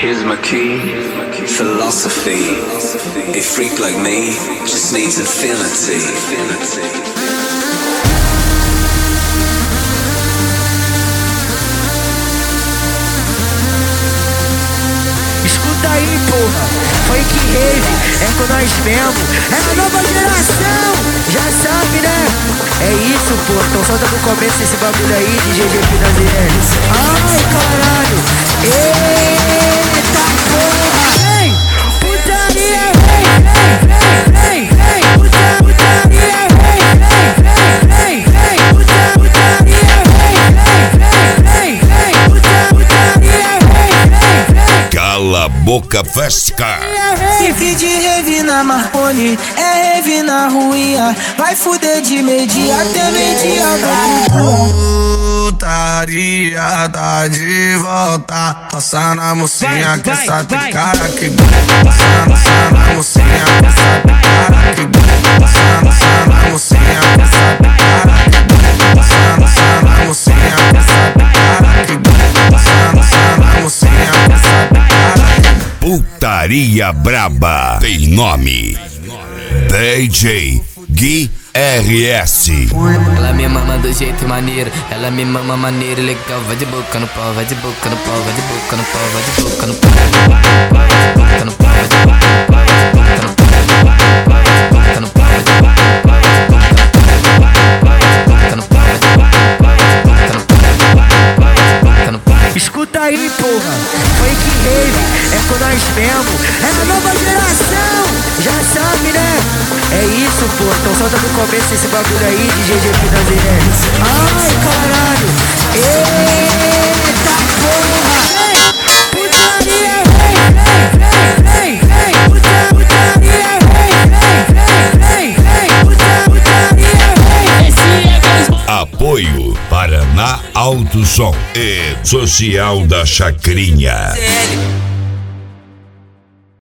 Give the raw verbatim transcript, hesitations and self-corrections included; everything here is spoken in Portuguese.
Here's my key, philosophy. A freak like me just needs infinity. Escuta aí, porra, funk rave, é com nós mesmo, é a nova geração, já sabe, né? É isso, pô, então solta no começo esse bagulho aí de G G Finanzeiros. Ai, caralho, eita porra, vem, putaria, vem, vem, vem, vem, puta, putaria, vem, vem, vem, vem, puta, putaria, vem, vem, vem, vem, puta, putaria, vem, vem, vem. Cala a boca, Fesca. Fique de rave na Marconi, é rave na ruinha. Vai fuder de meio-dia até meio-dia. Putaria tá de volta. Passa na mocinha que essa tem cara que Passa na mocinha que essa tem cara que Passa na mocinha que essa tem cara que Passa na mocinha que essa tem cara que Passa na mocinha que essa tem cara que Putaria braba tem nome. D J Gui R S. Ela me mama do jeito maneiro, ela me mama maneiro legal. Vai de boca no pau, vai de boca no pau, vai de boca no pau, vai de boca no pau, vai de boca no pau, vai de boca no pau, vai de boca no pau, vai de boca no pau, vai de boca no pau. Escuta aí, porra, funk rave, é com nós mesmo, é a nova geração, já sabe, né? É isso, pô, então solta no começo esse bagulho aí de G G Finanzeiros. Ai, caralho, eita porra, vem, putaria, vem, vem, vem, vem, puta, putaria, vem, vem, vem, vem, puta, putaria, vem. Apoio Paraná Alto Som e Social da Chacrinha.